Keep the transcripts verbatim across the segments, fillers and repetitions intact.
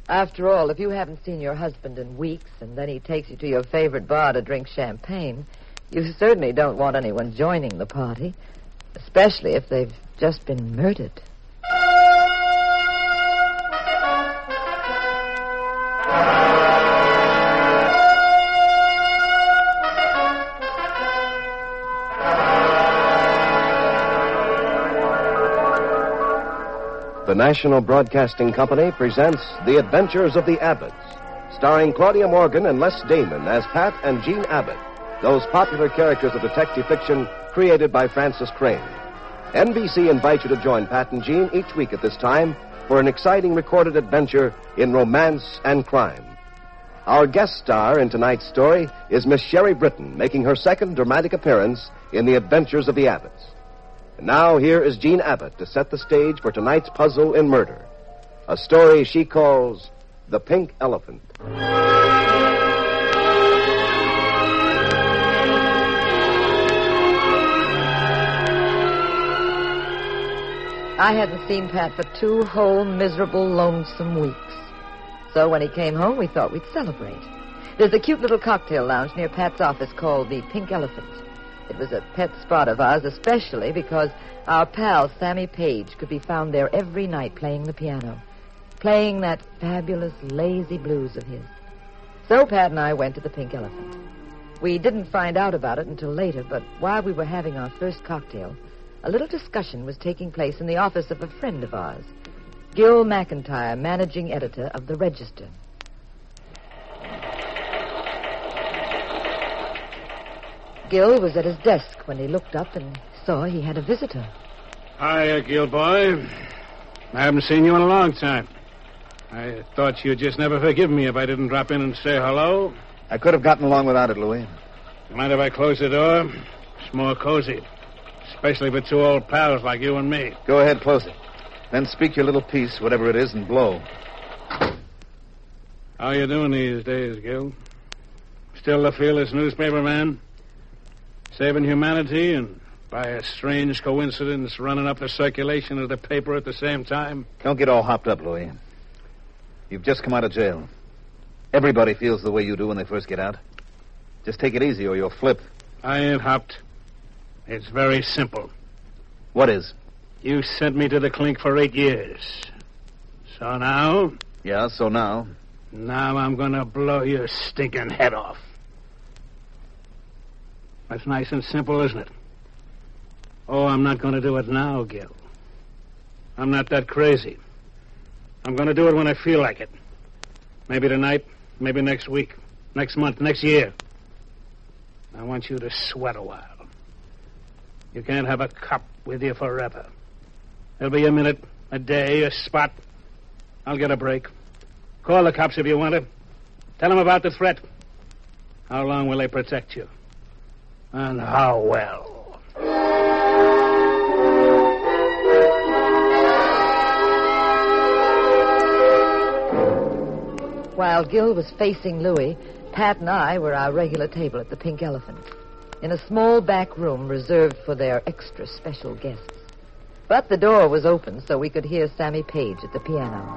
After all, if you haven't seen your husband in weeks and then he takes you to your favorite bar to drink champagne, you certainly don't want anyone joining the party, especially if they've just been murdered. The National Broadcasting Company presents The Adventures of the Abbotts, starring Claudia Morgan and Les Damon as Pat and Jean Abbott, those popular characters of detective fiction created by Francis Crane. N B C invites you to join Pat and Jean each week at this time for an exciting recorded adventure in romance and crime. Our guest star in tonight's story is Miss Sherry Britton, making her second dramatic appearance in The Adventures of the Abbotts. And now here is Jean Abbott to set the stage for tonight's puzzle in murder, a story she calls The Pink Elephant. I hadn't seen Pat for two whole miserable, lonesome weeks. So when he came home, we thought we'd celebrate. There's a cute little cocktail lounge near Pat's office called the Pink Elephant. It was a pet spot of ours, especially because our pal, Sammy Page, could be found there every night playing the piano, playing that fabulous lazy blues of his. So Pat and I went to the Pink Elephant. We didn't find out about it until later, but while we were having our first cocktail, a little discussion was taking place in the office of a friend of ours, Gil McIntyre, managing editor of the Register. Gil was at his desk when he looked up and saw he had a visitor. Hi, Gil boy. I haven't seen you in a long time. I thought you'd just never forgive me if I didn't drop in and say hello. I could have gotten along without it, Louis. Mind if I close the door? It's more cozy, especially for two old pals like you and me. Go ahead, close it. Then speak your little piece, whatever it is, and blow. How you doing these days, Gil? Still the fearless newspaper man? Saving humanity and, by a strange coincidence, running up the circulation of the paper at the same time? Don't get all hopped up, Louis. You've just come out of jail. Everybody feels the way you do when they first get out. Just take it easy or you'll flip. I ain't hopped. It's very simple. What is? You sent me to the clink for eight years. So now? Yeah, so now? Now I'm going to blow your stinking head off. That's nice and simple, isn't it? Oh, I'm not going to do it now, Gil. I'm not that crazy. I'm going to do it when I feel like it. Maybe tonight, maybe next week, next month, next year. I want you to sweat a while. You can't have a cop with you forever. There'll be a minute, a day, a spot. I'll get a break. Call the cops if you want to. Tell them about the threat. How long will they protect you? And how well? While Gil was facing Louis, Pat and I were our regular table at the Pink Elephant, in a small back room reserved for their extra special guests. But the door was open, so we could hear Sammy Page at the piano.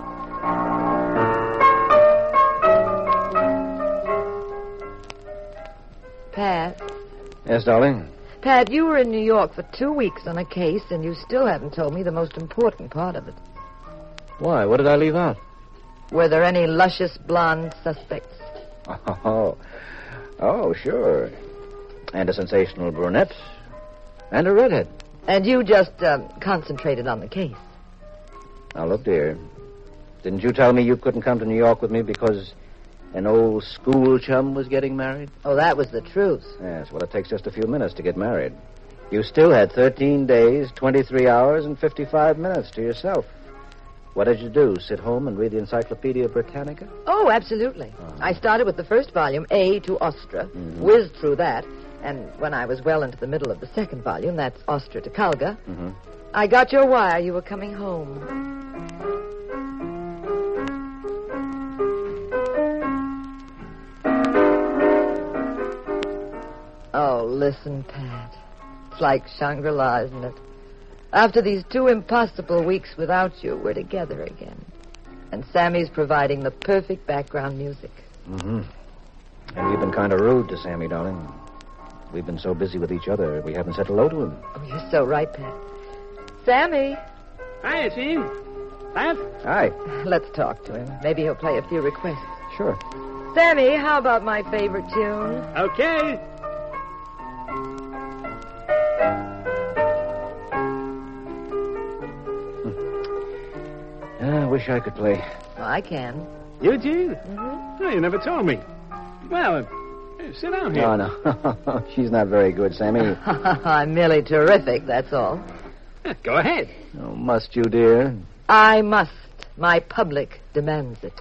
Pat? Yes, darling? Pat, you were in New York for two weeks on a case, and you still haven't told me the most important part of it. Why? What did I leave out? Were there any luscious blonde suspects? Oh, oh, sure. And a sensational brunette. And a redhead. And you just uh, concentrated on the case. Now, look, dear. Didn't you tell me you couldn't come to New York with me because an old school chum was getting married? Oh, that was the truth. Yes, well, it takes just a few minutes to get married. You still had thirteen days, twenty-three hours, and fifty-five minutes to yourself. What did you do, sit home and read the Encyclopedia Britannica? Oh, absolutely. Uh-huh. I started with the first volume, A to Ostra, mm-hmm. whizzed through that, and when I was well into the middle of the second volume, that's Ostra to Kalga, mm-hmm. I got your wire you were coming home. Oh, listen, Pat. It's like Shangri-La, isn't it? After these two impossible weeks without you, we're together again. And Sammy's providing the perfect background music. Mm-hmm. And you've been kind of rude to Sammy, darling. We've been so busy with each other, we haven't said hello to him. Oh, you're so right, Pat. Sammy. Hi, Gene. Pat? Hi. Let's talk to him. Maybe he'll play a few requests. Sure. Sammy, how about my favorite tune? Okay. I wish I could play. Oh, I can. You, Gene? Mm-hmm. Oh, you never told me. Well, uh, sit down here. No, no. She's not very good, Sammy. I'm merely terrific, that's all. Go ahead. Oh, must you, dear? I must. My public demands it.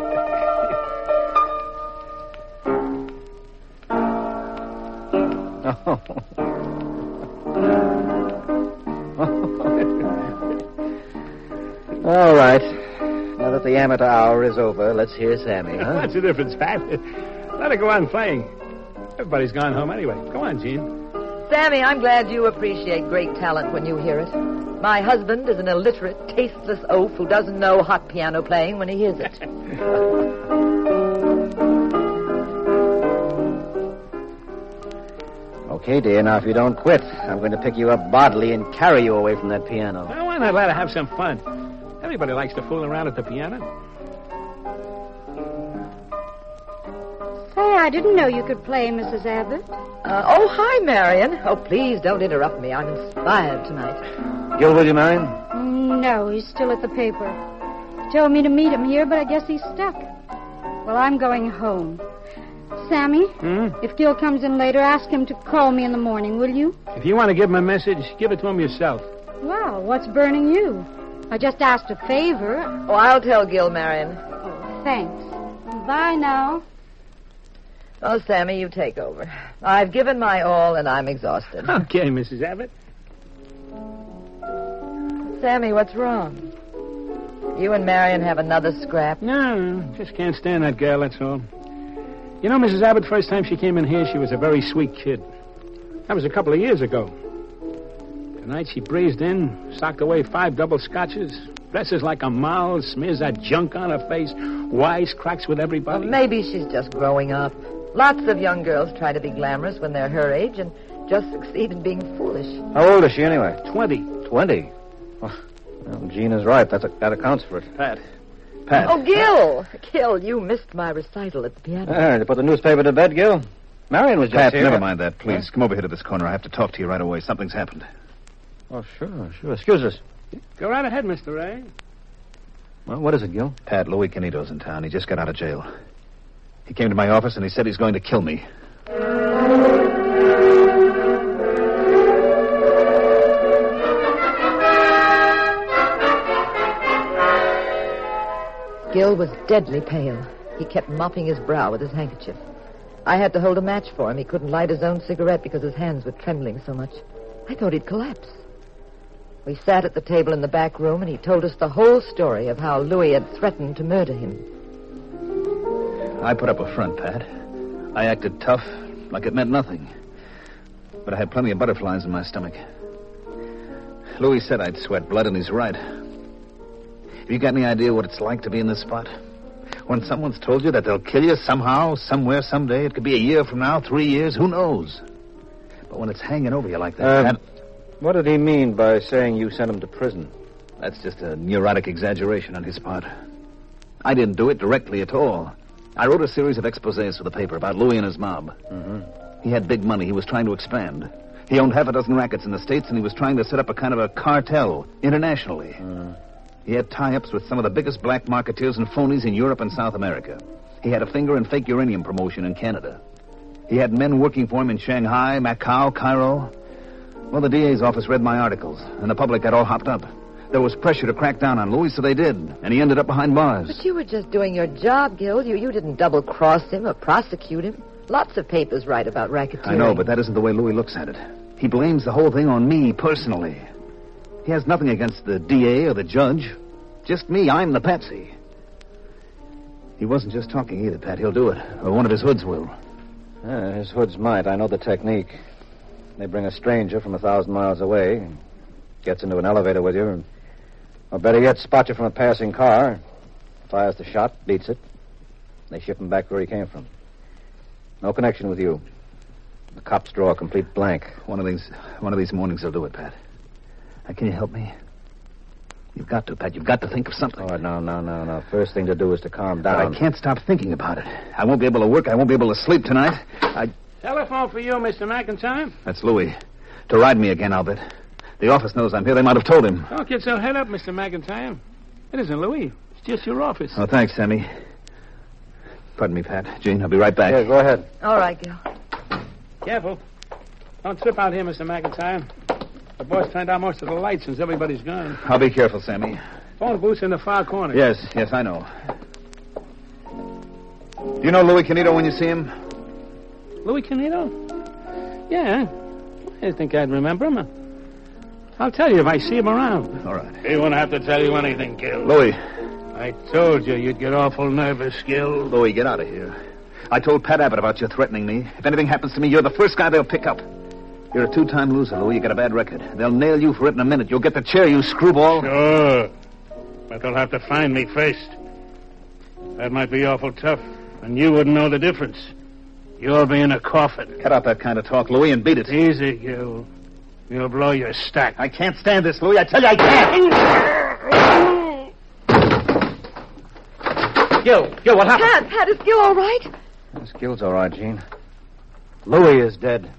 All right. Now that the amateur hour is over, let's hear Sammy, huh? What's the difference, Pat? Let her go on playing. Everybody's gone home anyway. Go on, Gene. Sammy, I'm glad you appreciate great talent when you hear it. My husband is an illiterate, tasteless oaf who doesn't know hot piano playing when he hears it. Okay, dear. Now, if you don't quit, I'm going to pick you up bodily and carry you away from that piano. Well, why not let her have some fun? Everybody likes to fool around at the piano. Say, I didn't know you could play, Missus Abbott. Uh, oh, hi, Marion. Oh, please don't interrupt me. I'm inspired tonight. Gil, will you, Marion? No, he's still at the paper. Told me to meet him here, but I guess he's stuck. Well, I'm going home. Sammy, Hmm? if Gil comes in later, ask him to call me in the morning, will you? If you want to give him a message, give it to him yourself. Well, what's burning you? I just asked a favor. Oh, I'll tell Gil, Marion. Oh, thanks. Bye now. Oh, Sammy, you take over. I've given my all, and I'm exhausted. Okay, Missus Abbott. Sammy, what's wrong? You and Marion have another scrap? No, just can't stand that girl, that's all. You know, Missus Abbott, first time she came in here, she was a very sweet kid. That was a couple of years ago. Tonight she breezed in, socked away five double scotches, dresses like a mouse, smears that junk on her face, wisecracks with everybody. Well, maybe she's just growing up. Lots of young girls try to be glamorous when they're her age and just succeed in being foolish. How old is she, anyway? Twenty. Twenty? Oh, well, Gene is right. That's a, that accounts for it. Pat. Pat. Oh, Gil! Gil, you missed my recital at the piano. Uh, to put the newspaper to bed, Gil? Marion was just Pat, here. never mind that, please. Come over here to this corner. I have to talk to you right away. Something's happened. Oh, sure, sure. Excuse us. Go right ahead, Mister Ray. Well, what is it, Gil? Pat, Louis Canito's in town. He just got out of jail. He came to my office and he said he's going to kill me. Gil was deadly pale. He kept mopping his brow with his handkerchief. I had to hold a match for him. He couldn't light his own cigarette because his hands were trembling so much. I thought he'd collapse. We sat at the table in the back room, and he told us the whole story of how Louis had threatened to murder him. I put up a front, Pat. I acted tough, like it meant nothing. But I had plenty of butterflies in my stomach. Louis said I'd sweat blood, and he's right. Have you got any idea what it's like to be in this spot? When someone's told you that they'll kill you somehow, somewhere, someday, it could be a year from now, three years, who knows? But when it's hanging over you like that... Uh, Pat, what did he mean by saying you sent him to prison? that's just a neurotic exaggeration on his part. I didn't do it directly at all. I wrote a series of exposés for the paper about Louis and his mob. Mm-hmm. He had big money. He was trying to expand. He owned half a dozen rackets in the States, and he was trying to set up a kind of a cartel internationally. Mm. He had tie-ups with some of the biggest black marketeers and phonies in Europe and South America. He had a finger in fake uranium promotion in Canada. He had men working for him in Shanghai, Macau, Cairo. Well, the D A's office read my articles, and the public got all hopped up. There was pressure to crack down on Louis, so they did, and he ended up behind bars. But you were just doing your job, Gil. You, you didn't double-cross him or prosecute him. Lots of papers write about racketeering. I know, but that isn't the way Louis looks at it. He blames the whole thing on me, personally. He has nothing against the D A or the judge. Just me. I'm the patsy. He wasn't just talking either, Pat. He'll do it. Or one of his hoods will. Uh, his hoods might. I know the technique. They bring a stranger from a thousand miles away, gets into an elevator with you, or better yet, spot you from a passing car, Fires the shot, beats it. They ship him back where he came from. No connection with you. The cops draw a complete blank. One of these one of these mornings will do it, Pat. Now, can you help me? You've got to, Pat. You've got to think of something. Oh, no, no, no, no. First thing to do is to calm But down. I can't stop thinking about it. I won't be able to work. I won't be able to sleep tonight. I... Telephone for you, Mister McIntyre. That's Louis. To ride me again, I'll bet. The office knows I'm here. They might have told him. Don't get so head up, Mister McIntyre. It isn't Louis. It's just your office. Oh, thanks, Sammy. Pardon me, Pat. Gene, I'll be right back. Yeah, go ahead. All right, Gil. Careful. Don't trip out here, Mister McIntyre. The boss turned out most of the lights since everybody's gone. I'll be careful, Sammy. Phone booth's in the far corner. Yes, yes, I know. Do you know Louis Canito when you see him? Louis Canito? Yeah. I think I'd remember him. I'll tell you if I see him around. All right. He won't have to tell you anything, Gil. Louis. I told you you'd get awful nervous, Gil. Louis, get out of here. I told Pat Abbott about you threatening me. If anything happens to me, you're the first guy they'll pick up. You're a two-time loser, Louis. You got a bad record. They'll nail you for it in a minute. You'll get the chair, you screwball. Sure. But they'll have to find me first. That might be awful tough, and you wouldn't know the difference. You'll be in a coffin. Cut out that kind of talk, Louis, and beat it. Easy, Gil. You'll blow your stack. I can't stand this, Louis. I tell you, I can't. Gil, Gil, what happened? Pat, Pat, is Gil all right? This Gil's all right, Gene. Louis is dead.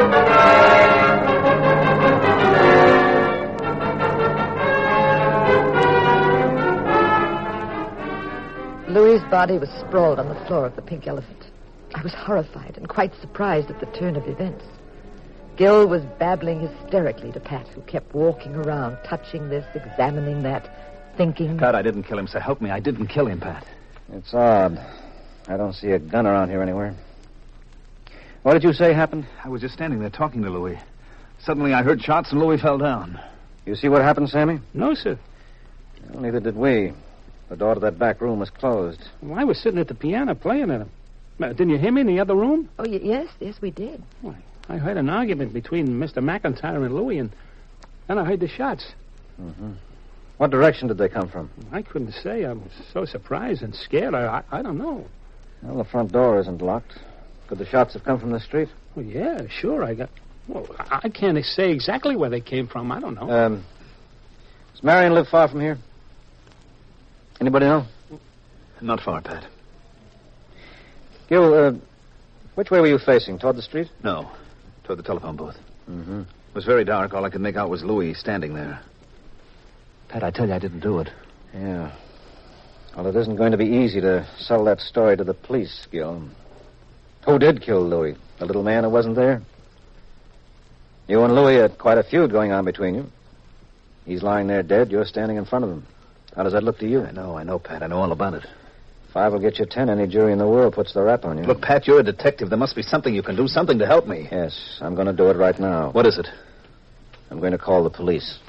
Louis's body was sprawled on the floor of the Pink Elephant. I was horrified and quite surprised at the turn of events. Gil was babbling hysterically to Pat, who kept walking around, touching this, examining that, thinking... Pat, I didn't kill him, so help me. I didn't kill him, Pat. It's odd. I don't see a gun around here anywhere. What did you say happened? I was just standing there talking to Louis. Suddenly I heard shots and Louis fell down. You see what happened, Sammy? No, sir. Well, neither did we. The door to that back room was closed. Well, I was sitting at the piano playing at him. Uh, Didn't you hear me in the other room? Oh, y- yes, yes, we did. Why, I heard an argument between Mister McIntyre and Louis, and then I heard the shots. Mm-hmm. What direction did they come from? I couldn't say. I was so surprised and scared. I, I, I don't know. Well, the front door isn't locked. Could the shots have come from the street? Well, yeah, sure. I got. Well, I I can't say exactly where they came from. I don't know. Um, does Marion live far from here? Anybody know? Not far, Pat. Gil, uh, which way were you facing? Toward the street? No, toward the telephone booth. Mm-hmm. It was very dark. All I could make out was Louis standing there. Pat, I tell you, I didn't do it. Yeah. Well, it isn't going to be easy to sell that story to the police, Gil. Who did kill Louis? The little man who wasn't there? You and Louis had quite a feud going on between you. He's lying there dead. You're standing in front of him. How does that look to you? I know, I know, Pat. I know all about it. Five will get you ten. Any jury in the world puts the rap on you. Look, Pat, you're a detective. There must be something you can do, something to help me. Yes, I'm going to do it right now. What is it? I'm going to call the police.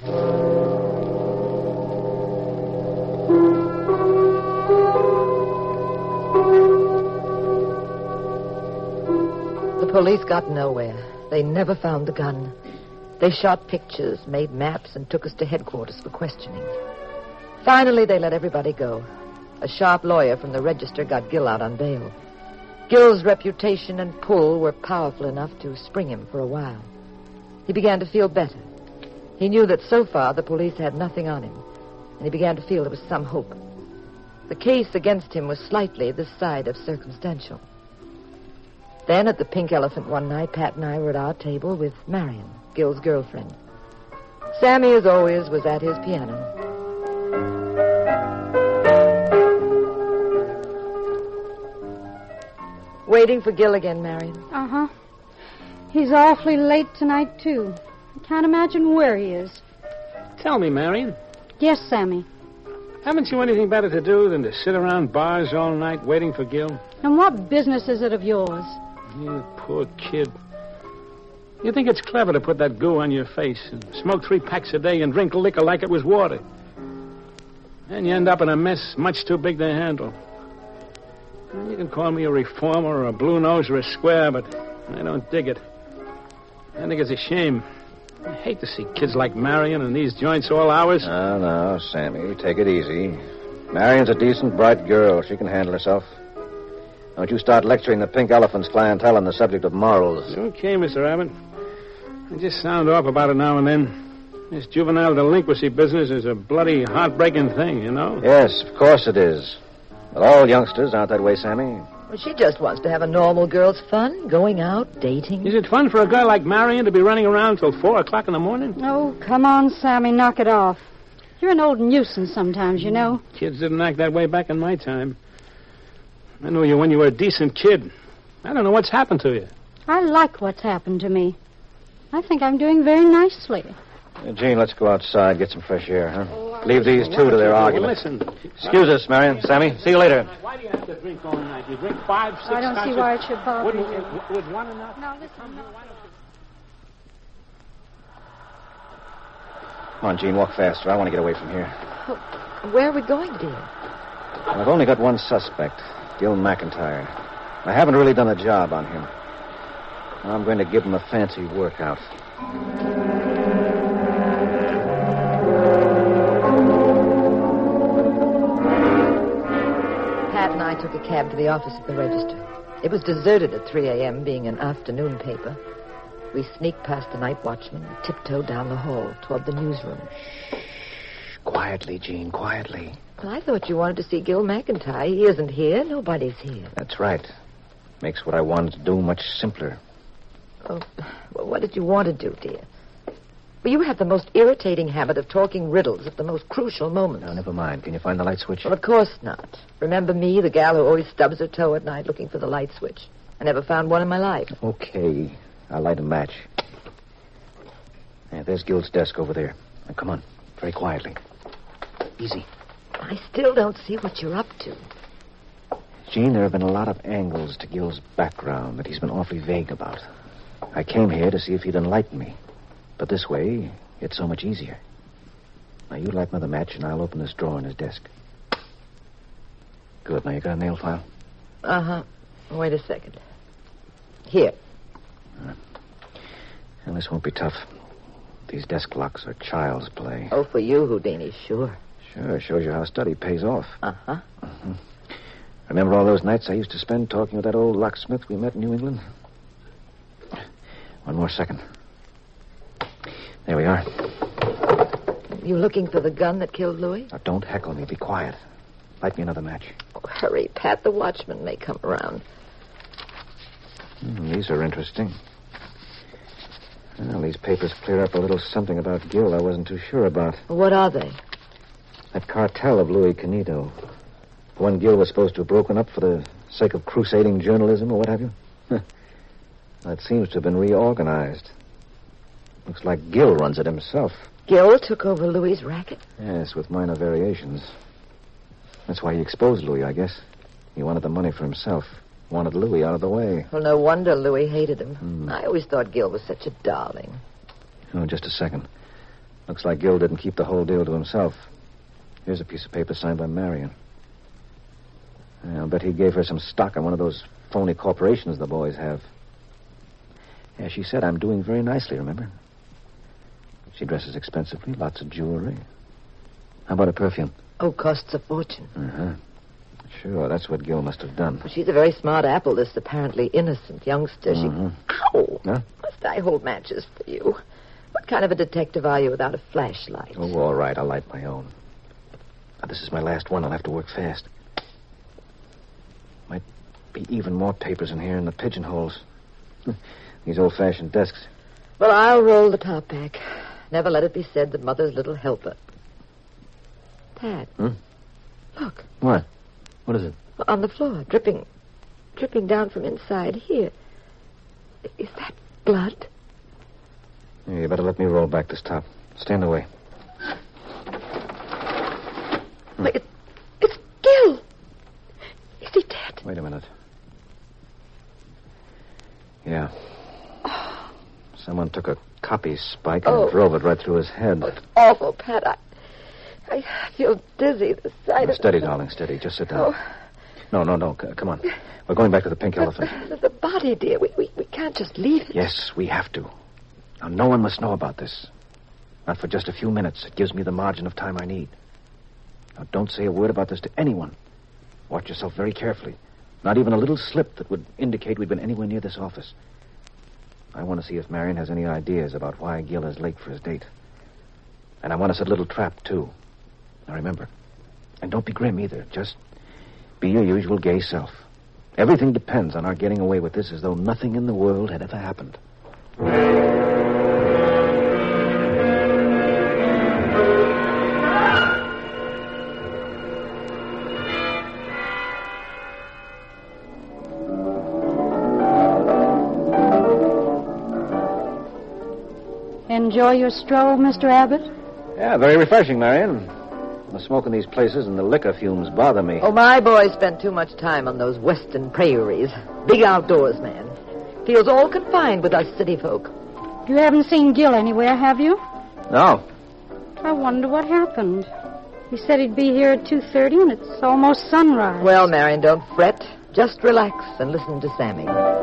The police got nowhere. They never found the gun. They shot pictures, made maps, and took us to headquarters for questioning. Finally, they let everybody go. A sharp lawyer from the Register got Gil out on bail. Gil's reputation and pull were powerful enough to spring him for a while. He began to feel better. He knew that so far the police had nothing on him, and he began to feel there was some hope. The case against him was slightly this side of circumstantial. Then at the Pink Elephant one night, Pat and I were at our table with Marion, Gil's girlfriend. Sammy, as always, was at his piano. Waiting for Gil again, Marion. Uh-huh. He's awfully late tonight, too. I can't imagine where he is. Tell me, Marion, Yes, Sammy. haven't you anything better to do than to sit around bars all night waiting for Gil? And what business is it of yours? You poor kid. You think it's clever to put that goo on your face and smoke three packs a day and drink liquor like it was water. And you end up in a mess much too big to handle. You can call me a reformer or a blue nose or a square, but I don't dig it. I think it's a shame. I hate to see kids like Marion in these joints all hours. No, no, Sammy, take it easy. Marion's a decent, bright girl. She can handle herself. Don't you start lecturing the Pink Elephant's clientele on the subject of morals. Okay, Mister Abbott. I just sound off about it now and then. This juvenile delinquency business is a bloody heartbreaking thing, you know? Yes, of course it is. But all youngsters aren't that way, Sammy. Well, she just wants to have a normal girl's fun, going out, dating. Is it fun for a girl like Marion to be running around till four o'clock in the morning? Oh, come on, Sammy, knock it off. You're an old nuisance sometimes, you know. Kids didn't act that way back in my time. I knew you when you were a decent kid. I don't know what's happened to you. I like what's happened to me. I think I'm doing very nicely. Uh, Jean, let's go outside, get some fresh air, huh? Leave these two to their argument. Listen. Excuse us, Marion. Sammy, see you later. Why do you have to drink all night? You drink five, six I don't see why it should bother Wouldn't, you. would, would one enough? No, listen. No. Come on, Jean, walk faster. I want to get away from here. Oh, where are we going, dear? I've only got one suspect, Gil McIntyre. I haven't really done a job on him. I'm going to give him a fancy workout. Pat and I took a cab to the office of the Register. It was deserted at three a.m., being an afternoon paper. We sneaked past the night watchman and tiptoed down the hall toward the newsroom. Quietly, Jean, quietly. Well, I thought you wanted to see Gil McIntyre. He isn't here. Nobody's here. That's right. Makes what I wanted to do much simpler. Oh, well, what did you want to do, dear? Well, you have the most irritating habit of talking riddles at the most crucial moments. No, never mind. Can you find the light switch? Well, of course not. Remember me, the gal who always stubs her toe at night looking for the light switch? I never found one in my life. Okay. I'll light a match. Yeah, there's Gil's desk over there. Now, come on. Very quietly. Easy. I still don't see what you're up to. Jean, there have been a lot of angles to Gil's background that he's been awfully vague about. I came here to see if he'd enlighten me. But this way, it's so much easier. Now, you light another match, and I'll open this drawer in his desk. Good. Now, you got a nail file? Uh-huh. Wait a second. Here. Uh, well, this won't be tough. These desk locks are child's play. Oh, for you, Houdini, sure. Sure, shows you how study pays off. Uh-huh. Uh-huh. Remember all those nights I used to spend talking with that old locksmith we met in New England? One more second. There we are. You looking for the gun that killed Louis? Now, don't heckle me. Be quiet. Light me another match. Oh, hurry, Pat. The watchman may come around. Mm, these are interesting. Well, these papers clear up a little something about Gil I wasn't too sure about. What are they? That cartel of Louis Canito. The one Gil was supposed to have broken up for the sake of crusading journalism or what have you. That seems to have been reorganized. Looks like Gil runs it himself. Gil took over Louis's racket? Yes, with minor variations. That's why he exposed Louis, I guess. He wanted the money for himself. Wanted Louis out of the way. Well, no wonder Louis hated him. Hmm. I always thought Gil was such a darling. Oh, just a second. Looks like Gil didn't keep the whole deal to himself. Here's a piece of paper signed by Marion. I'll bet he gave her some stock in one of those phony corporations the boys have. Yeah, she said I'm doing very nicely, remember? She dresses expensively, lots of jewelry. How about a perfume? Oh, costs a fortune. Uh-huh. Sure, that's what Gil must have done. Well, she's a very smart apple, this apparently innocent youngster. Mm-hmm. She... Ow! Huh? Must I hold matches for you? What kind of a detective are you without a flashlight? Oh, all right, I'll light my own. Now, this is my last one. I'll have to work fast. Might be even more papers in here in the pigeonholes. These old-fashioned desks. Well, I'll roll the top back. Never let it be said that Mother's little helper. Pat. Hmm? Look. What? What is it? On the floor, dripping, dripping down from inside here. Is that blood? Yeah, you better let me roll back this top. Stand away. Wait, it, it's Gil. Is he dead? Wait a minute. Yeah. Someone took a copy spike and Oh. drove it right through his head. Oh, it's awful, Pat. I, I feel dizzy. The sight Now, of steady, it. darling, steady. Just sit down. Oh. No, no, no. C- come on. We're going back to the Pink Elephant. The, the body, dear. We, we, we can't just leave it. Yes, we have to. Now, no one must know about this. Not for just a few minutes. It gives me the margin of time I need. Now, don't say a word about this to anyone. Watch yourself very carefully. Not even a little slip that would indicate we'd been anywhere near this office. I want to see if Marion has any ideas about why Gil is late for his date. And I want to set a little trap, too. Now, remember, and don't be grim either. Just be your usual gay self. Everything depends on our getting away with this as though nothing in the world had ever happened. Enjoy your stroll, Mister Abbott? Yeah, very refreshing, Marion. The smoke in these places and the liquor fumes bother me. Oh, my boy spent too much time on those western prairies. Big outdoors, man. Feels all confined with us city folk. You haven't seen Gil anywhere, have you? No. I wonder what happened. He said he'd be here at two thirty, and it's almost sunrise. Well, Marion, don't fret. Just relax and listen to Sammy.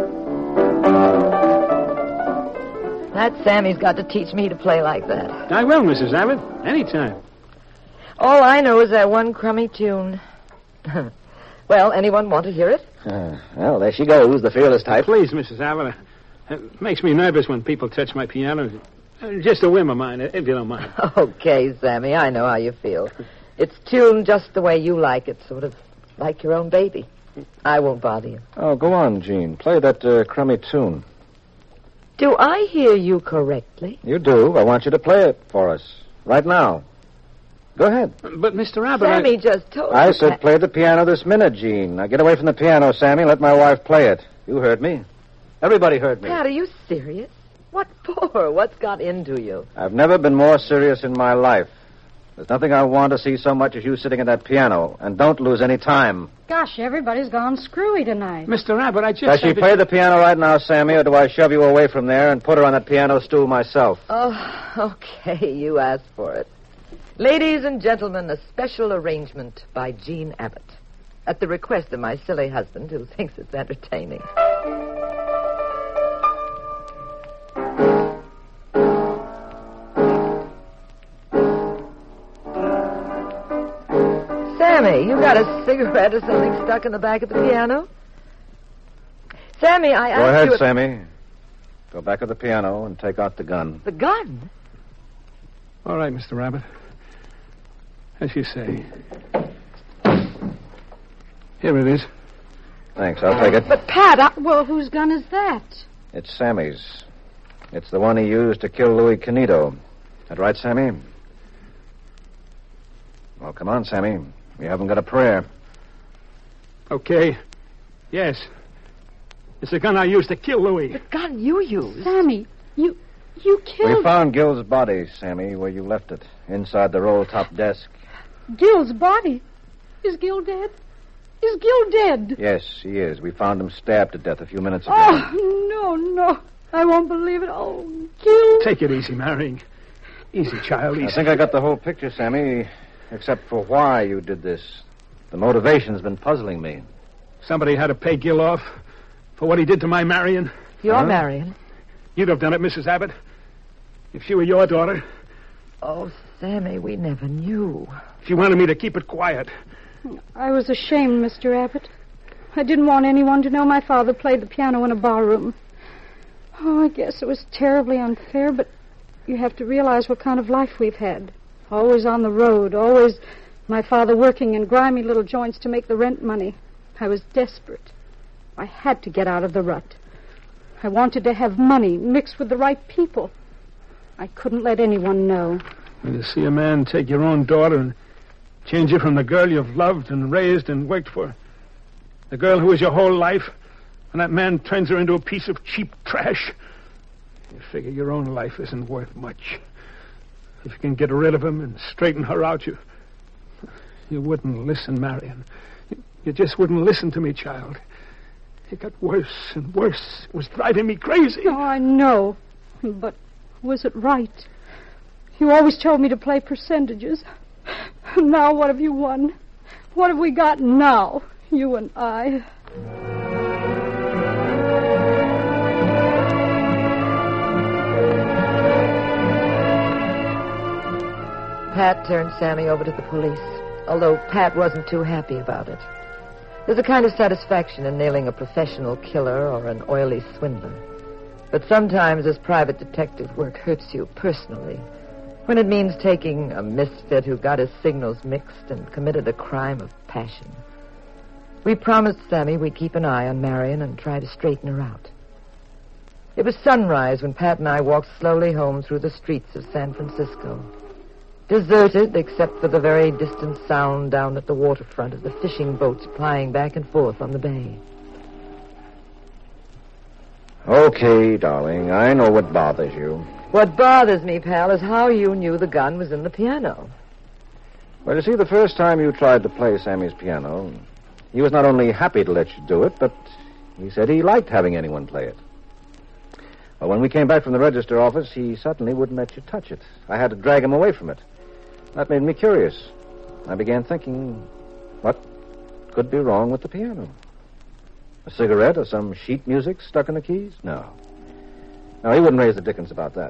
That Sammy's got to teach me to play like that. I will, Missus Abbott. Anytime. All I know is that one crummy tune. Well, anyone want to hear it? Uh, well, there she goes, the fearless type. Please, Missus Abbott. It makes me nervous when people touch my piano. Just a whim of mine, if you don't mind. Okay, Sammy, I know how you feel. It's tuned just the way you like it, sort of like your own baby. I won't bother you. Oh, go on, Jean. Play that uh, crummy tune. Do I hear you correctly? You do. I want you to play it for us. Right now. Go ahead. But, Mister Abbott, Sammy I... just told I me said that... play the piano this minute, Jean. Now get away from the piano, Sammy, and let my wife play it. You heard me. Everybody heard me. Pat, are you serious? What for? What's got into you? I've never been more serious in my life. There's nothing I want to see so much as you sitting at that piano. And don't lose any time. Gosh, everybody's gone screwy tonight. Mister Abbott, I just... Does she play the piano right now, Sammy, or do I shove you away from there and put her on that piano stool myself? Oh, okay, you asked for it. Ladies and gentlemen, a special arrangement by Jean Abbott. At the request of my silly husband, who thinks it's entertaining. Sammy, you got a cigarette or something stuck in the back of the piano? Sammy, I asked Go ahead, you... If... Sammy. Go back to the piano and take out the gun. The gun? All right, Mister Abbott. As you say. Here it is. Thanks, I'll take it. But, Pat, I... well, whose gun is that? It's Sammy's. It's the one he used to kill Louis Canito. That right, Sammy? Well, come on, Sammy. You haven't got a prayer. Okay. Yes. It's the gun I used to kill Louis. The gun you used? Sammy, you... you killed... We found Gil's body, Sammy, where you left it. Inside the roll-top desk. Gil's body? Is Gil dead? Is Gil dead? Yes, he is. We found him stabbed to death a few minutes ago. Oh, no, no. I won't believe it. Oh, Gil. Take it easy, Marion. Easy, child, easy. I think I got the whole picture, Sammy, except for why you did this. The motivation's been puzzling me. Somebody had to pay Gil off for what he did to my Marion. You're Huh? Marion. You'd have done it, Missus Abbott, if she were your daughter. Oh, Sammy, we never knew. She wanted me to keep it quiet. I was ashamed, Mister Abbott. I didn't want anyone to know my father played the piano in a barroom. Oh, I guess it was terribly unfair, but you have to realize what kind of life we've had. Always on the road, always my father working in grimy little joints to make the rent money. I was desperate. I had to get out of the rut. I wanted to have money mixed with the right people. I couldn't let anyone know. And to see a man take your own daughter and change her from the girl you've loved and raised and worked for, the girl who was your whole life, and that man turns her into a piece of cheap trash, you figure your own life isn't worth much. If you can get rid of him and straighten her out, you you wouldn't listen, Marion. You, you just wouldn't listen to me, child. It got worse and worse. It was driving me crazy. Oh, I know. But was it right? You always told me to play percentages. Now what have you won? What have we got now, you and I? Pat turned Sammy over to the police. although Pat wasn't too happy about it. There's a kind of satisfaction in nailing a professional killer or an oily swindler. But sometimes this private detective work hurts you personally, when it means taking a misfit who got his signals mixed and committed a crime of passion. We promised Sammy we'd keep an eye on Marion and try to straighten her out. It was sunrise when Pat and I walked slowly home through the streets of San Francisco. Deserted, except for the very distant sound down at the waterfront of the fishing boats plying back and forth on the bay. Okay, darling, I know what bothers you. What bothers me, pal, is how you knew the gun was in the piano. Well, you see, the first time you tried to play Sammy's piano, he was not only happy to let you do it, but he said he liked having anyone play it. Well, when we came back from the register office, he suddenly wouldn't let you touch it. I had to drag him away from it. That made me curious. I began thinking, what could be wrong with the piano? A cigarette or some sheet music stuck in the keys? No. No, he wouldn't raise the dickens about that.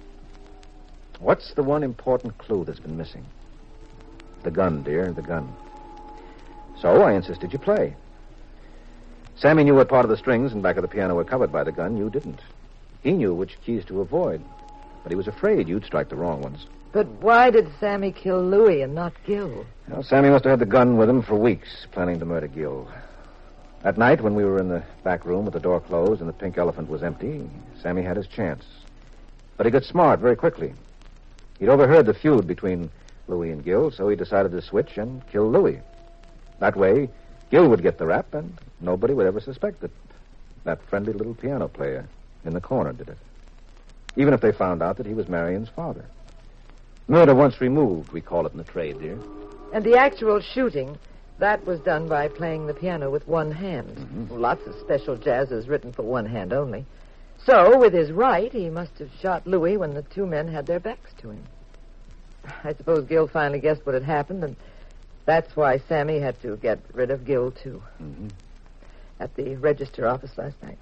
What's the one important clue that's been missing? The gun, dear, the gun. So I insisted you play. Sammy knew what part of the strings and back of the piano were covered by the gun. You didn't. He knew which keys to avoid, but he was afraid you'd strike the wrong ones. But why did Sammy kill Louis and not Gil? Well, Sammy must have had the gun with him for weeks, planning to murder Gil. At night, when we were in the back room with the door closed and the pink elephant was empty, Sammy had his chance. But he got smart very quickly. He'd overheard the feud between Louis and Gil, so he decided to switch and kill Louis. That way, Gil would get the rap, and nobody would ever suspect it. That friendly little piano player in the corner did it. Even if they found out that he was Marion's father. Murder once removed, we call it in the trade, dear. And the actual shooting, that was done by playing the piano with one hand. Mm-hmm. Lots of special jazzes written for one hand only. So, with his right, he must have shot Louis when the two men had their backs to him. I suppose Gil finally guessed what had happened, and that's why Sammy had to get rid of Gil, too. Mm-hmm. At the register office last night.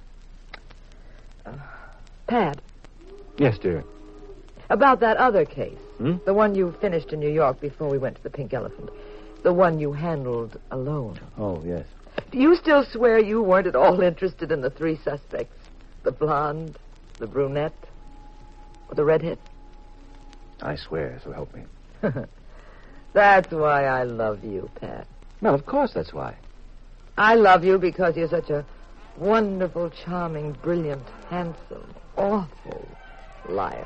Uh, Pat. Yes, dear. About that other case. Hmm? The one you finished in New York before we went to the Pink Elephant. The one you handled alone. Oh, yes. Do you still swear you weren't at all interested in the three suspects? The blonde, the brunette, or the redhead? I swear, so help me. That's why I love you, Pat. Well, of course that's why. I love you because you're such a wonderful, charming, brilliant, handsome, awful liar.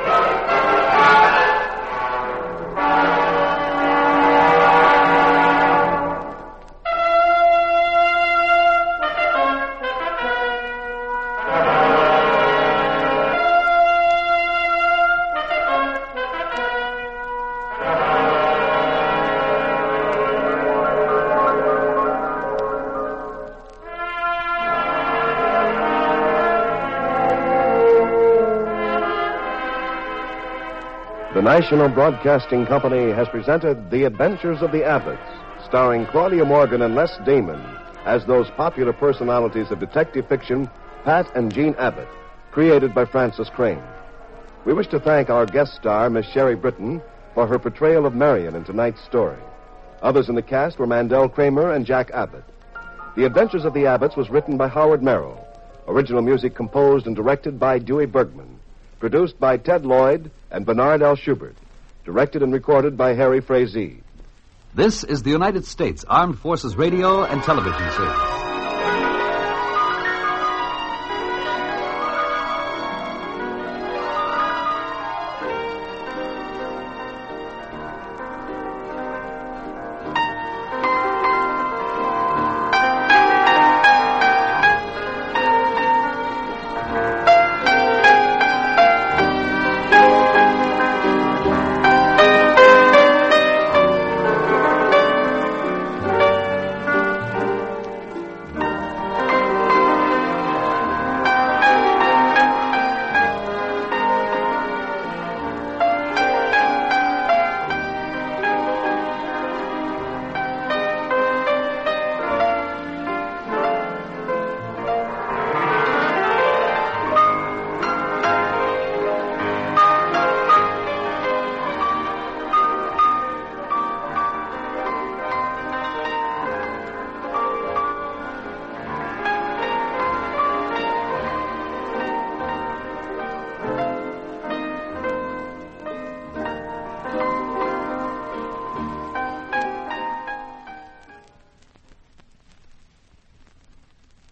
The National Broadcasting Company has presented The Adventures of the Abbotts, starring Claudia Morgan and Les Damon as those popular personalities of detective fiction, Pat and Jean Abbott, created by Francis Crane. We wish to thank our guest star, Miss Sherry Britton, for her portrayal of Marion in tonight's story. Others in the cast were Mandel Kramer and Jack Abbott. The Adventures of the Abbotts was written by Howard Merrill. Original music composed and directed by Dewey Bergman. Produced by Ted Lloyd and Bernard L. Schubert. Directed and recorded by Harry Frazee. This is the United States Armed Forces Radio and Television Service.